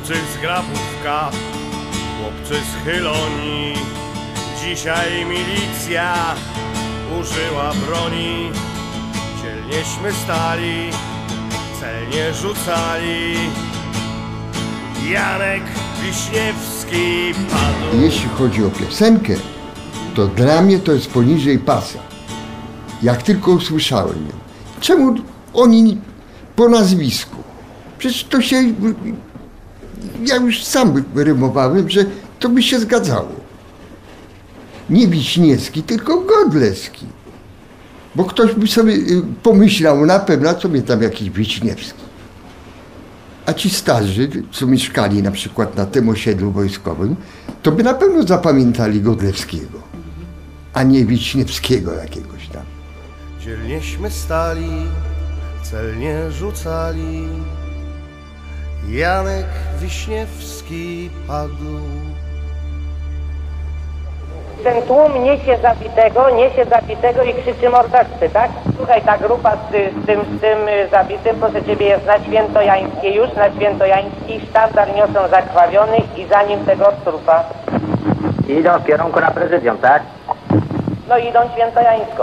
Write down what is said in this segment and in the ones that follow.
Chłopcy z Grabówka, chłopcy z Chylonii. Dzisiaj milicja użyła broni. Dzielnieśmy stali, celnie rzucali. Janek Wiśniewski padł. Jeśli chodzi o piosenkę, to dla mnie to jest poniżej pasa. Jak tylko usłyszałem ją. Czemu oni po nazwisku? Przecież to się... Ja już sam rymowałem, że to by się zgadzało. Nie Wiśniewski, tylko Godlewski. Bo ktoś by sobie pomyślał na pewno, co mnie tam jakiś Wiśniewski. A ci starzy, co mieszkali na przykład na tym osiedlu wojskowym, to by na pewno zapamiętali Godlewskiego, a nie Wiśniewskiego jakiegoś tam. Dzielnieśmy stali, celnie rzucali. Janek Wiśniewski padł. Ten tłum niesie zabitego i krzyczy mordercy, tak? Tutaj ta grupa z tym zabitym, proszę Ciebie, jest na Świętojańskiej już, na Świętojańskiej. Sztandar niosą zakrwawionych i za nim tego trupa. Idą w kierunku na prezydium, tak? No idą Świętojańską.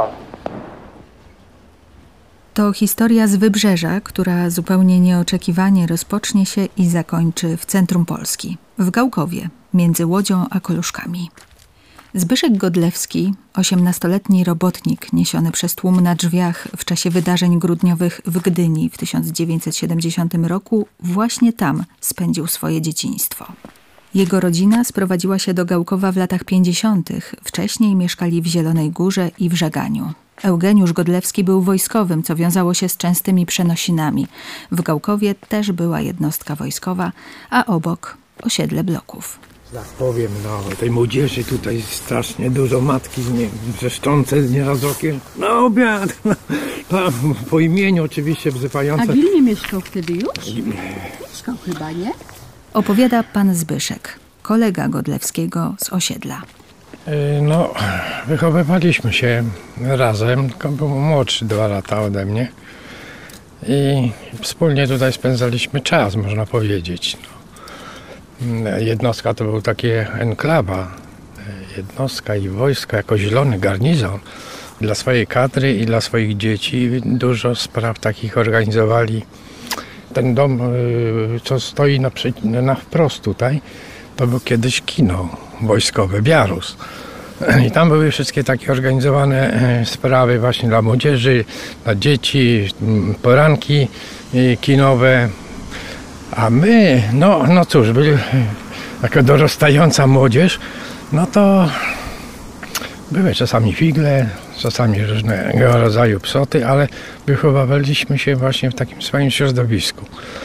To historia z Wybrzeża, która zupełnie nieoczekiwanie rozpocznie się i zakończy w centrum Polski, w Gałkowie, między Łodzią a Koluszkami. Zbyszek Godlewski, 18-letni robotnik niesiony przez tłum na drzwiach w czasie wydarzeń grudniowych w Gdyni w 1970 roku, właśnie tam spędził swoje dzieciństwo. Jego rodzina sprowadziła się do Gałkowa w latach 50. Wcześniej mieszkali w Zielonej Górze i w Żeganiu. Eugeniusz Godlewski był wojskowym, co wiązało się z częstymi przenosinami. W Gałkowie też była jednostka wojskowa, a obok osiedle bloków. Tak powiem, no, tej młodzieży tutaj strasznie dużo, matki wrzeszczące nieraz okiem. Na obiad! Po imieniu oczywiście wzywające. A Gil nie mieszkał wtedy już? Mieszkał chyba, nie? Opowiada pan Zbyszek, kolega Godlewskiego z osiedla. No, wychowywaliśmy się razem, tylko był młodszy 2 lata ode mnie. I wspólnie tutaj spędzaliśmy czas, można powiedzieć. Jednostka to był takie enklawa, jednostka i wojsko jako zielony garnizon. Dla swojej kadry i dla swoich dzieci dużo spraw takich organizowali. Ten dom, co stoi na wprost tutaj, to był kiedyś kino wojskowe, Biarus. I tam były wszystkie takie organizowane sprawy właśnie dla młodzieży, dla dzieci, poranki kinowe. A my, no cóż, byli taka dorastająca młodzież, no to były czasami figle, czasami różnego rodzaju psoty, ale wychowywaliśmy się właśnie w takim swoim środowisku.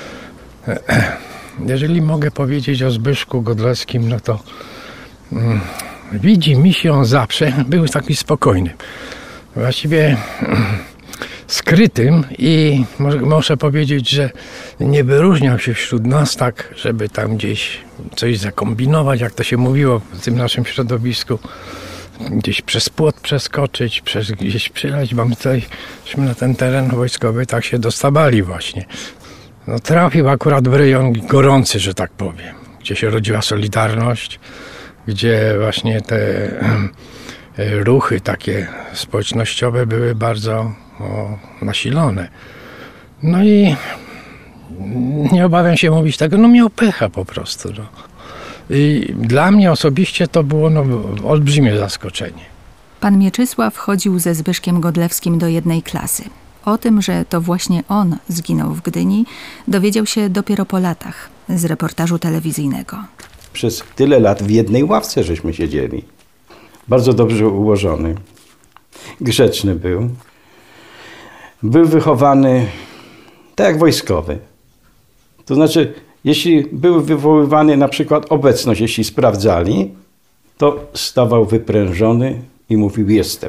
Jeżeli mogę powiedzieć o Zbyszku Godlewskim, no to widzi mi się on zawsze, był taki spokojny. Właściwie skrytym i muszę powiedzieć, że nie wyróżniał się wśród nas tak, żeby tam gdzieś coś zakombinować, jak to się mówiło w tym naszym środowisku. Gdzieś przez płot przeskoczyć, gdzieś przylać, bo my tośmy na ten teren wojskowy tak się dostawali właśnie. No, trafił akurat w rejon gorący, że tak powiem, gdzie się rodziła Solidarność, gdzie właśnie te ruchy takie społecznościowe były bardzo nasilone. No i nie obawiam się mówić tego, no miał pecha po prostu. No. I dla mnie osobiście to było olbrzymie zaskoczenie. Pan Mieczysław chodził ze Zbyszkiem Godlewskim do jednej klasy. O tym, że to właśnie on zginął w Gdyni, dowiedział się dopiero po latach z reportażu telewizyjnego. Przez tyle lat w jednej ławce żeśmy siedzieli. Bardzo dobrze ułożony, grzeczny był. Był wychowany tak jak wojskowy. To znaczy, jeśli był wywoływany na przykład obecność, jeśli sprawdzali, to stawał wyprężony i mówił jestem.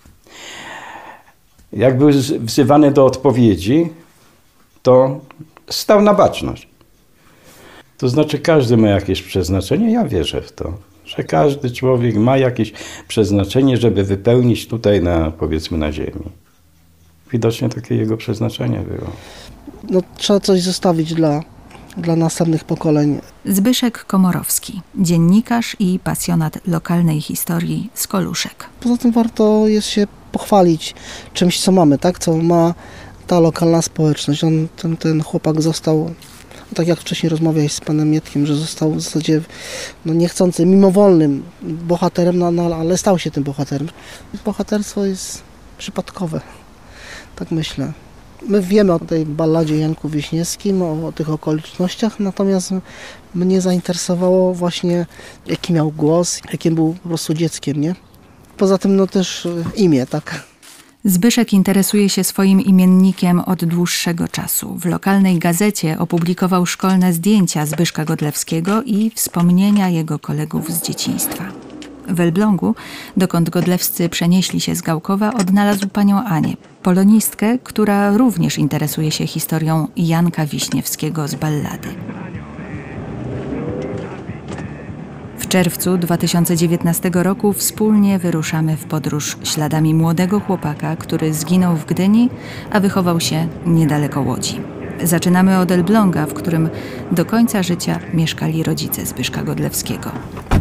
Jak był wzywany do odpowiedzi, to stał na baczność. To znaczy każdy ma jakieś przeznaczenie, ja wierzę w to, że każdy człowiek ma jakieś przeznaczenie, żeby wypełnić tutaj powiedzmy na ziemi. Widocznie takie jego przeznaczenie było. No, trzeba coś zostawić dla dla następnych pokoleń. Zbyszek Komorowski, dziennikarz i pasjonat lokalnej historii z Koluszek. Poza tym warto jest się pochwalić czymś, co mamy, tak? Co ma ta lokalna społeczność. Ten chłopak został, tak jak wcześniej rozmawiałeś z panem Mietkiem, że został w zasadzie niechcący, mimowolnym bohaterem, ale stał się tym bohaterem. Bohaterstwo jest przypadkowe, tak myślę. My wiemy o tej balladzie Janku Wiśniewskim, o tych okolicznościach, natomiast mnie zainteresowało właśnie, jaki miał głos, jakim był po prostu dzieckiem, nie? Poza tym też imię, tak? Zbyszek interesuje się swoim imiennikiem od dłuższego czasu. W lokalnej gazecie opublikował szkolne zdjęcia Zbyszka Godlewskiego i wspomnienia jego kolegów z dzieciństwa. W Elblągu, dokąd Godlewscy przenieśli się z Gałkowa, odnalazł panią Anię, polonistkę, która również interesuje się historią Janka Wiśniewskiego z ballady. W czerwcu 2019 roku wspólnie wyruszamy w podróż śladami młodego chłopaka, który zginął w Gdyni, a wychował się niedaleko Łodzi. Zaczynamy od Elbląga, w którym do końca życia mieszkali rodzice Zbyszka Godlewskiego.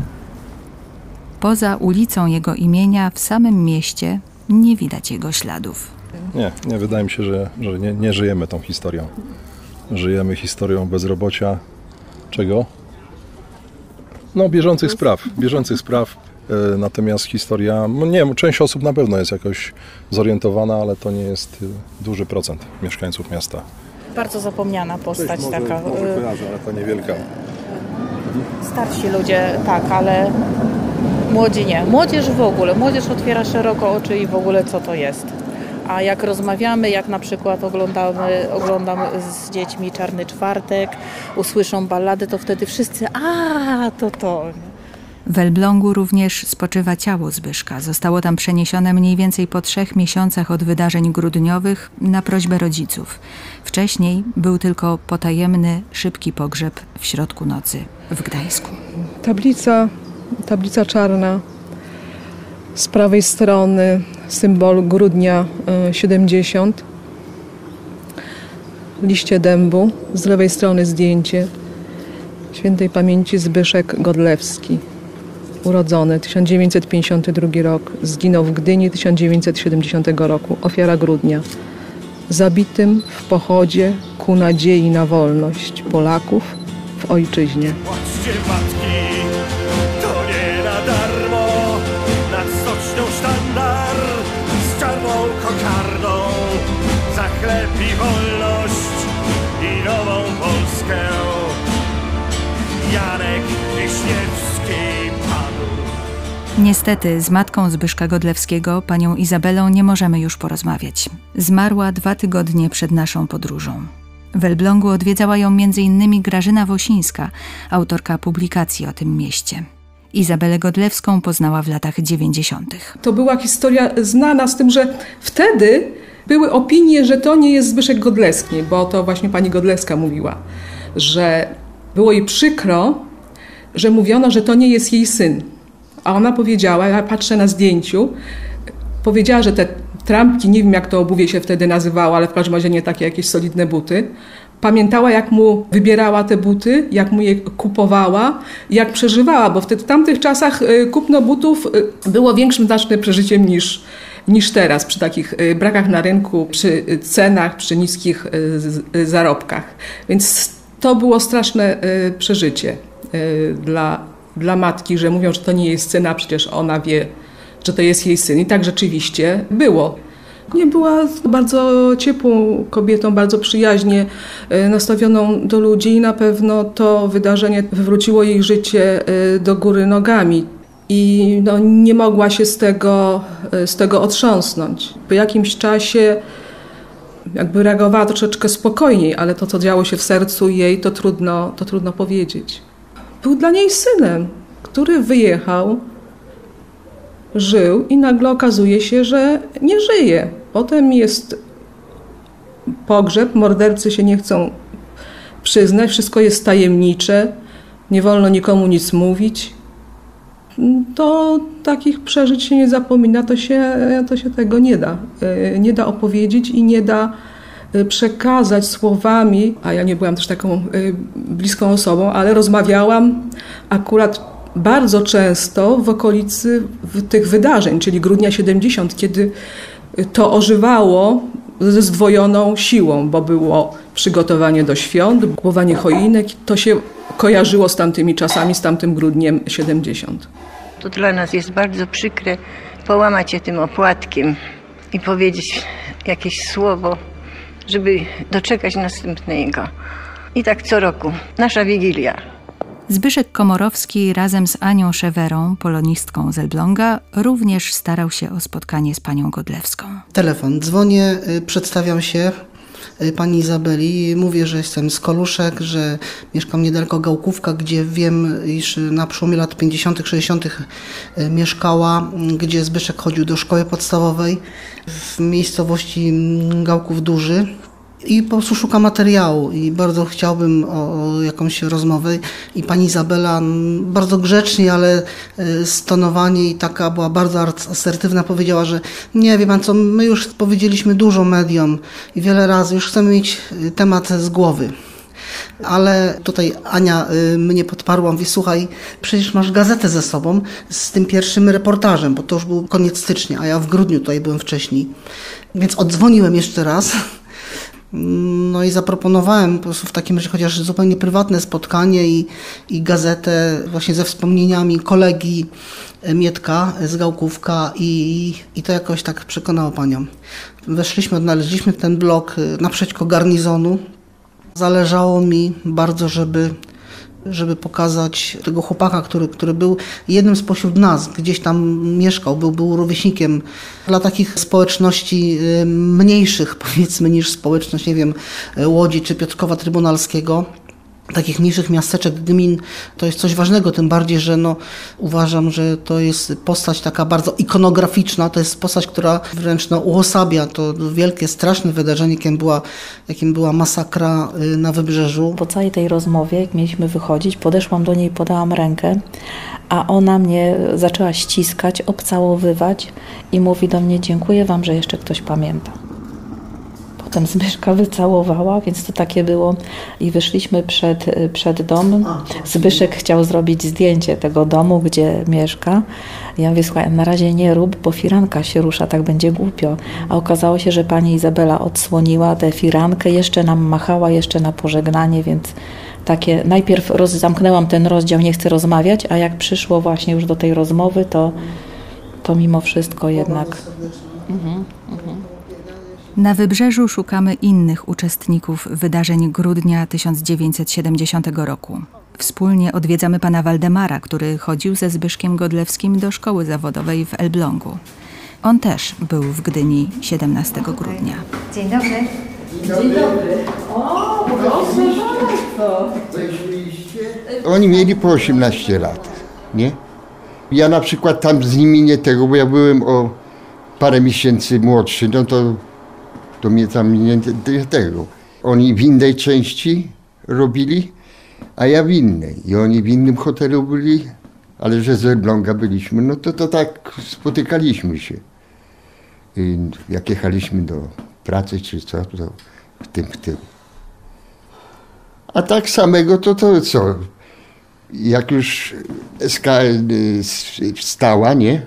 Poza ulicą jego imienia w samym mieście nie widać jego śladów. Nie, wydaje mi się, że nie żyjemy tą historią. Żyjemy historią bezrobocia. Czego? No, bieżących spraw. Natomiast historia, część osób na pewno jest jakoś zorientowana, ale to nie jest duży procent mieszkańców miasta. Bardzo zapomniana postać taka. Może kojarzę, ale to niewielka. Starsi ludzie tak, ale młodzi nie. Młodzież w ogóle. Młodzież otwiera szeroko oczy i w ogóle co to jest. A jak rozmawiamy, jak na przykład oglądam z dziećmi Czarny Czwartek, usłyszą balladę, to wtedy wszyscy, to. W Elblągu również spoczywa ciało Zbyszka. Zostało tam przeniesione mniej więcej po 3 miesiącach od wydarzeń grudniowych na prośbę rodziców. Wcześniej był tylko potajemny, szybki pogrzeb w środku nocy w Gdańsku. Tablica czarna. Z prawej strony symbol grudnia 70. Liście dębu. Z lewej strony zdjęcie. Świętej pamięci Zbyszek Godlewski. Urodzony 1952 rok. Zginął w Gdyni 1970 roku. Ofiara grudnia. Zabitym w pochodzie ku nadziei na wolność Polaków w ojczyźnie. Płaczcie matki, to nie na darmo, nad stocznią sztandar z czarną kokardą, za chleb i wolność i nową Polskę. Janek Wiśniewski padł. Niestety z matką Zbyszka Godlewskiego, panią Izabelą, nie możemy już porozmawiać. Zmarła 2 tygodnie przed naszą podróżą. W Elblągu odwiedzała ją m.in. Grażyna Wosińska, autorka publikacji o tym mieście. Izabelę Godlewską poznała w latach 90. To była historia znana, z tym, że wtedy były opinie, że to nie jest Zbyszek Godlewski, bo to właśnie pani Godlewska mówiła, że było jej przykro, że mówiono, że to nie jest jej syn. A ona powiedziała, ja patrzę na zdjęciu, powiedziała, że te trampki, nie wiem jak to obuwie się wtedy nazywało, ale w każdym razie nie takie jakieś solidne buty. Pamiętała, jak mu wybierała te buty, jak mu je kupowała, jak przeżywała, bo w tamtych czasach kupno butów było większym znacznie przeżyciem niż teraz, przy takich brakach na rynku, przy cenach, przy niskich zarobkach. Więc to było straszne przeżycie dla matki, że mówią, że to nie jest syn, a przecież ona wie, że to jest jej syn. I tak rzeczywiście było. Nie była bardzo ciepłą kobietą, bardzo przyjaźnie nastawioną do ludzi i na pewno to wydarzenie wywróciło jej życie do góry nogami. I nie mogła się z tego otrząsnąć. Po jakimś czasie jakby reagowała troszeczkę spokojniej, ale to, co działo się w sercu jej, to trudno powiedzieć. Był dla niej synem, który wyjechał, żył i nagle okazuje się, że nie żyje. Potem jest pogrzeb, mordercy się nie chcą przyznać, wszystko jest tajemnicze, nie wolno nikomu nic mówić. To takich przeżyć się nie zapomina, to się tego nie da opowiedzieć i nie da przekazać słowami, a ja nie byłam też taką bliską osobą, ale rozmawiałam akurat bardzo często w okolicy tych wydarzeń, czyli grudnia 70, kiedy to ożywało ze zdwojoną siłą, bo było przygotowanie do świąt, kupowanie choinek, to się kojarzyło z tamtymi czasami, z tamtym grudniem 70. To dla nas jest bardzo przykre połamać się tym opłatkiem i powiedzieć jakieś słowo, żeby doczekać następnego. I tak co roku. Nasza Wigilia. Zbyszek Komorowski razem z Anią Szewerą, polonistką z Elbląga, również starał się o spotkanie z panią Godlewską. Telefon. Dzwonię, przedstawiam się pani Izabeli. Mówię, że jestem z Koluszek, że mieszkam niedaleko Gałkówka, gdzie wiem, iż na przełomie lat 50., 60. mieszkała, gdzie Zbyszek chodził do szkoły podstawowej w miejscowości Gałków Duży. I po prostu szukam materiału i bardzo chciałbym o jakąś rozmowę. I pani Izabela bardzo grzecznie, ale stonowanie i taka była bardzo asertywna, powiedziała, że nie, wie pan co, my już powiedzieliśmy dużo mediom i wiele razy, już chcemy mieć temat z głowy. Ale tutaj Ania mnie podparła, mówi, słuchaj, przecież masz gazetę ze sobą z tym pierwszym reportażem, bo to już był koniec stycznia, a ja w grudniu tutaj byłem wcześniej. Więc oddzwoniłem jeszcze raz. No i zaproponowałem po prostu w takim razie chociaż zupełnie prywatne spotkanie i gazetę właśnie ze wspomnieniami kolegi Mietka z Gałkówka i to jakoś tak przekonało panią. Weszliśmy, odnaleźliśmy ten blok naprzeciwko garnizonu. Zależało mi bardzo, żeby pokazać tego chłopaka, który był jednym spośród nas, gdzieś tam mieszkał, był rówieśnikiem dla takich społeczności mniejszych, powiedzmy, niż społeczność, nie wiem, Łodzi czy Piotrkowa Trybunalskiego. Takich mniejszych miasteczek, gmin, to jest coś ważnego, tym bardziej, że uważam, że to jest postać taka bardzo ikonograficzna, to jest postać, która wręcz uosabia to wielkie, straszne wydarzenie, jakim była masakra na Wybrzeżu. Po całej tej rozmowie, jak mieliśmy wychodzić, podeszłam do niej, podałam rękę, a ona mnie zaczęła ściskać, obcałowywać i mówi do mnie, dziękuję wam, że jeszcze ktoś pamięta. Potem Zbyszka wycałowała, więc to takie było i wyszliśmy przed dom. Zbyszek chciał zrobić zdjęcie tego domu, gdzie mieszka. Ja mówię, słuchaj, na razie nie rób, bo firanka się rusza, tak będzie głupio. A okazało się, że pani Izabela odsłoniła tę firankę, jeszcze nam machała, jeszcze na pożegnanie, więc takie, najpierw zamknęłam ten rozdział, nie chcę rozmawiać, a jak przyszło właśnie już do tej rozmowy, to mimo wszystko jednak... Na Wybrzeżu szukamy innych uczestników wydarzeń grudnia 1970 roku. Wspólnie odwiedzamy pana Waldemara, który chodził ze Zbyszkiem Godlewskim do szkoły zawodowej w Elblągu. On też był w Gdyni 17 grudnia. Dzień dobry. Dzień dobry. O, proszę bardzo. Oni mieli po 18 lat, nie? Ja na przykład tam z nimi nie tego, bo ja byłem o parę miesięcy młodszy, no to mnie tam nie tego. Oni w innej części robili, a ja w innej. I oni w innym hotelu byli, ale że z Elbląga byliśmy, no to tak spotykaliśmy się. I jak jechaliśmy do pracy czy co, to w tym. A tak samego to co? Jak już SK stała, nie?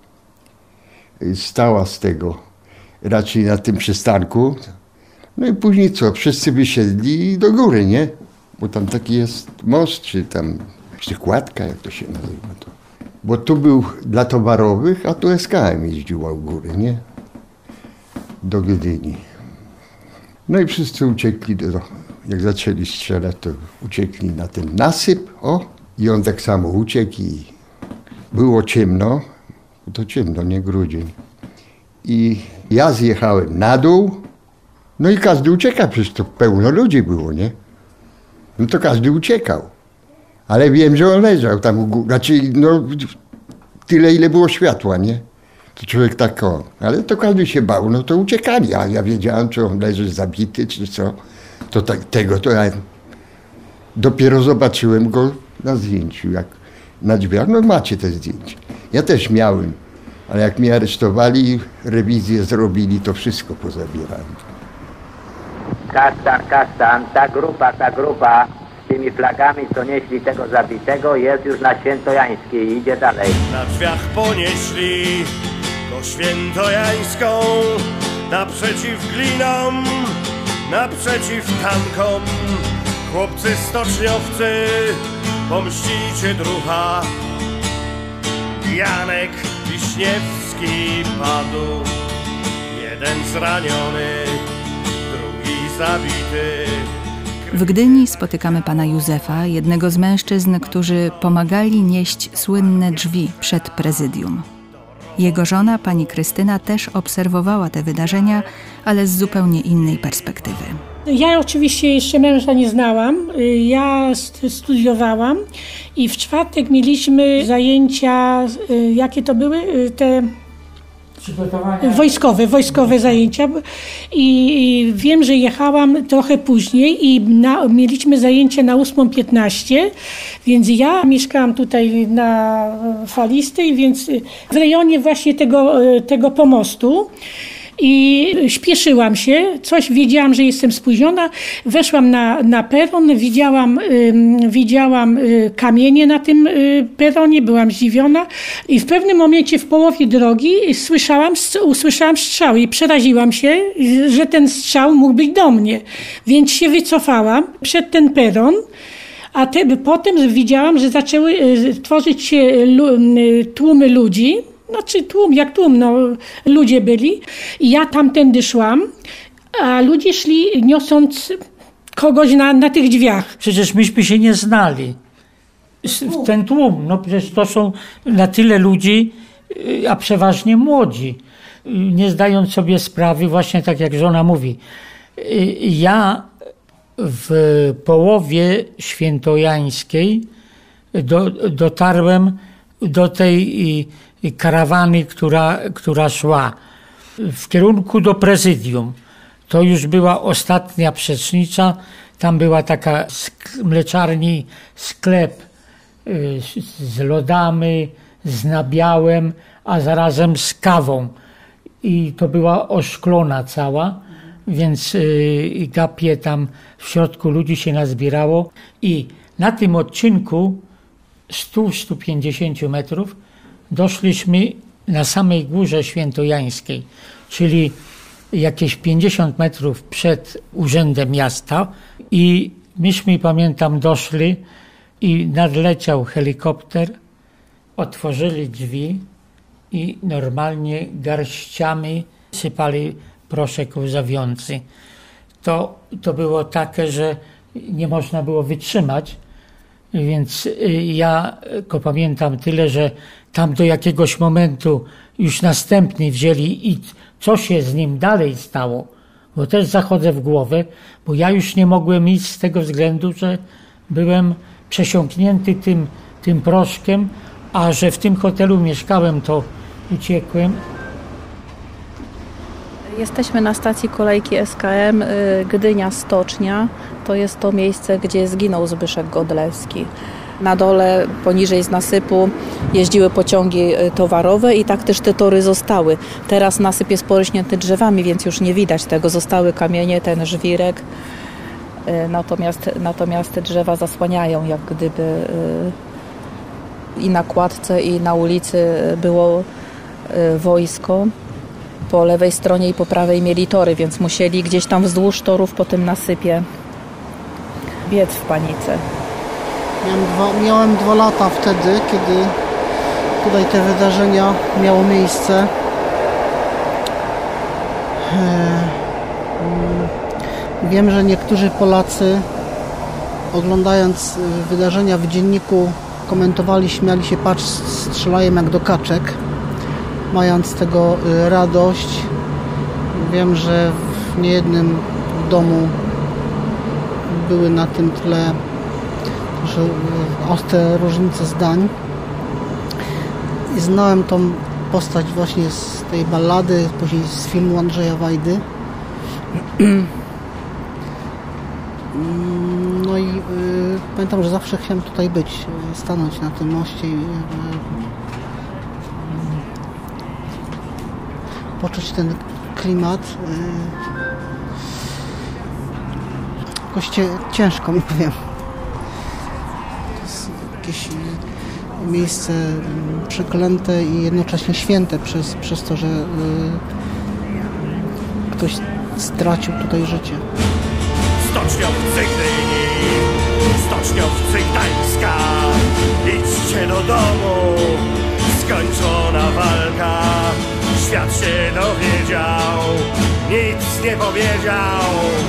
Stała z tego. Raczej na tym przystanku. No i później co? Wszyscy wysiedli do góry, nie? Bo tam taki jest most, czy tam przykładka, jak to się nazywa. Bo tu był dla towarowych, a tu SKM jeździła u góry, nie? Do Gdyni. No i wszyscy uciekli, jak zaczęli strzelać, to uciekli na ten nasyp, i on tak samo uciekł i było ciemno, to ciemno, nie grudzień. I ja zjechałem na dół, no i każdy ucieka, przecież to pełno ludzi było, nie? No to każdy uciekał. Ale wiem, że on leżał tam u góry, znaczy tyle, ile było światła, nie? To człowiek tak ale to każdy się bał, no to uciekali, a ja wiedziałem, czy on leży zabity, czy co. To to ja dopiero zobaczyłem go na zdjęciu, jak na drzwiach, no macie te zdjęcie. Ja też miałem. Ale jak mnie aresztowali, rewizję zrobili, to wszystko pozabierałem. Kastan, ta grupa z tymi flagami, co nieśli tego zabitego, jest już na Świętojańskiej i idzie dalej. Na drzwiach ponieśli go Świętojańską, naprzeciw glinom, naprzeciw tankom. Chłopcy stoczniowcy, pomścicie drucha. Janek Wiśniewski padł, jeden zraniony, drugi zabity. W Gdyni spotykamy pana Józefa, jednego z mężczyzn, którzy pomagali nieść słynne drzwi przed prezydium. Jego żona, pani Krystyna, też obserwowała te wydarzenia, ale z zupełnie innej perspektywy. Ja oczywiście jeszcze męża nie znałam, ja studiowałam i w czwartek mieliśmy zajęcia, jakie to były? Te wojskowe zajęcia i wiem, że jechałam trochę później i mieliśmy zajęcie na 8:15, więc ja mieszkałam tutaj na Falistej, więc w rejonie właśnie tego pomostu. I śpieszyłam się, wiedziałam, że jestem spóźniona, weszłam na peron, widziałam kamienie na tym peronie, byłam zdziwiona i w pewnym momencie w połowie drogi usłyszałam strzał i przeraziłam się, że ten strzał mógł być do mnie, więc się wycofałam przed ten peron. A potem widziałam, że zaczęły tworzyć się tłumy ludzi. Znaczy ludzie byli i ja tamtędy szłam, a ludzie szli niosąc kogoś na tych drzwiach. Przecież myśmy się nie znali. Ten tłum, przecież to są na tyle ludzi, a przeważnie młodzi, nie zdając sobie sprawy, właśnie tak jak żona mówi. Ja w połowie świętojańskiej dotarłem do tej karawany, która szła w kierunku do prezydium. To już była ostatnia przecznica. Tam była taka mleczarni, sklep z lodami, z nabiałem, a zarazem z kawą. I to była oszklona cała, więc gapie tam w środku ludzi się nazbierało. I na tym odcinku 100-150 metrów doszliśmy na samej górze świętojańskiej, czyli jakieś 50 metrów przed urzędem miasta i myśmy, pamiętam, doszli i nadleciał helikopter, otworzyli drzwi i normalnie garściami sypali proszek łzawiący. To było takie, że nie można było wytrzymać, więc ja pamiętam tyle, że tam do jakiegoś momentu już następny wzięli i co się z nim dalej stało, bo też zachodzę w głowę, bo ja już nie mogłem iść z tego względu, że byłem przesiąknięty tym proszkiem, a że w tym hotelu mieszkałem, to uciekłem. Jesteśmy na stacji kolejki SKM Gdynia Stocznia. To jest to miejsce, gdzie zginął Zbyszek Godlewski. Na dole, poniżej z nasypu jeździły pociągi towarowe i tak też te tory zostały. Teraz nasyp jest porośnięty drzewami, więc już nie widać tego. Zostały kamienie, ten żwirek. Natomiast te drzewa zasłaniają, jak gdyby i na kładce, i na ulicy było wojsko. Po lewej stronie i po prawej mieli tory, więc musieli gdzieś tam wzdłuż torów po tym nasypie biec w panice. Miałem 2 lata wtedy, kiedy tutaj te wydarzenia miało miejsce. Wiem, że niektórzy Polacy, oglądając wydarzenia w dzienniku, komentowali, śmiali się, patrz, strzelają jak do kaczek, mając z tego radość. Wiem, że w niejednym domu były na tym tle ostre różnice zdań. I znałem tą postać właśnie z tej ballady, później z filmu Andrzeja Wajdy. No i pamiętam, że zawsze chciałem tutaj być, stanąć na tym moście i poczuć ten klimat. jakoś ciężko mi powiem. To jest jakieś miejsce przeklęte i jednocześnie święte przez to, że ktoś stracił tutaj życie. Stoczniowcy Gdyni, stoczniowcy Gdańska, idźcie do domu, skończona walka. Świat się dowiedział, nic nie powiedział.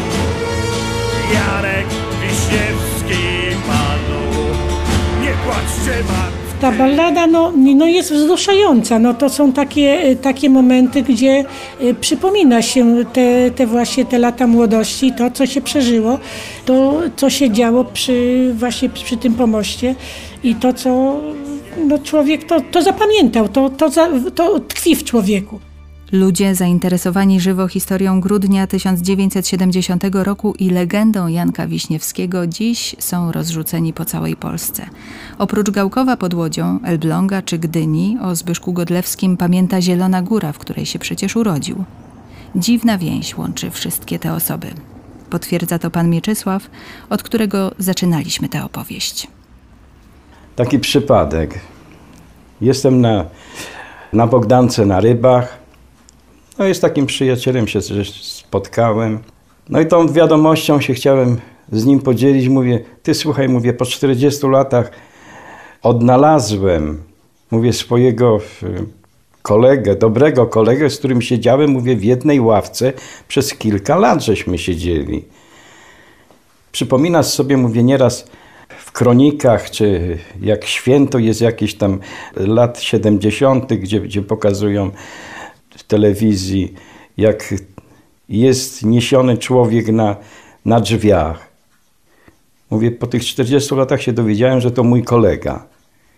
Janek Wiśniewski padł, nie płaczcie matki. Ta ballada jest wzruszająca. To są takie momenty, gdzie przypomina się właśnie te lata młodości, to co się przeżyło, to co się działo przy tym pomoście i to co człowiek to zapamiętał, to tkwi w człowieku. Ludzie zainteresowani żywo historią grudnia 1970 roku i legendą Janka Wiśniewskiego dziś są rozrzuceni po całej Polsce. Oprócz Gałkowa pod Łodzią, Elbląga czy Gdyni o Zbyszku Godlewskim pamięta Zielona Góra, w której się przecież urodził. Dziwna więź łączy wszystkie te osoby. Potwierdza to pan Mieczysław, od którego zaczynaliśmy tę opowieść. Taki przypadek. Jestem na Bogdance na Rybach. Z takim przyjacielem się spotkałem. I tą wiadomością się chciałem z nim podzielić. Mówię, ty słuchaj, po 40 latach odnalazłem, swojego kolegę, dobrego kolegę, z którym siedziałem, w jednej ławce przez kilka lat żeśmy siedzieli. Przypominasz sobie, nieraz w kronikach, czy jak święto jest jakieś tam lat 70., gdzie pokazują w telewizji, jak jest niesiony człowiek na drzwiach. Po tych 40 latach się dowiedziałem, że to mój kolega.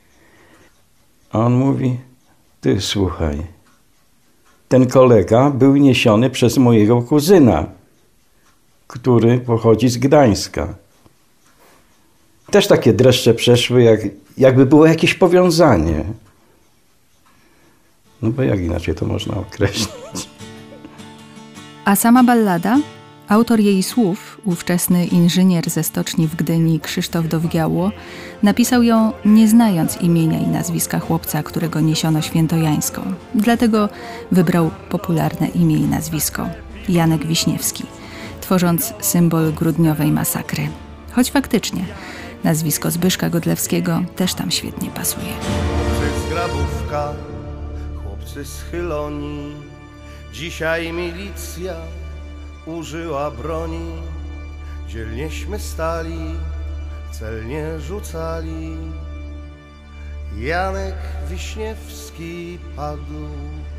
A on mówi, ty słuchaj, ten kolega był niesiony przez mojego kuzyna, który pochodzi z Gdańska. Też takie dreszcze przeszły, jakby było jakieś powiązanie. Bo jak inaczej to można określić? A sama ballada? Autor jej słów, ówczesny inżynier ze stoczni w Gdyni Krzysztof Dowgiało, napisał ją nie znając imienia i nazwiska chłopca, którego niesiono świętojańską. Dlatego wybrał popularne imię i nazwisko – Janek Wiśniewski, tworząc symbol grudniowej masakry. Choć faktycznie nazwisko Zbyszka Godlewskiego też tam świetnie pasuje. Chłopcy z Grabówka, chłopcy z Chyloni, dzisiaj milicja użyła broni. Dzielnieśmy stali, celnie rzucali. Janek Wiśniewski padł,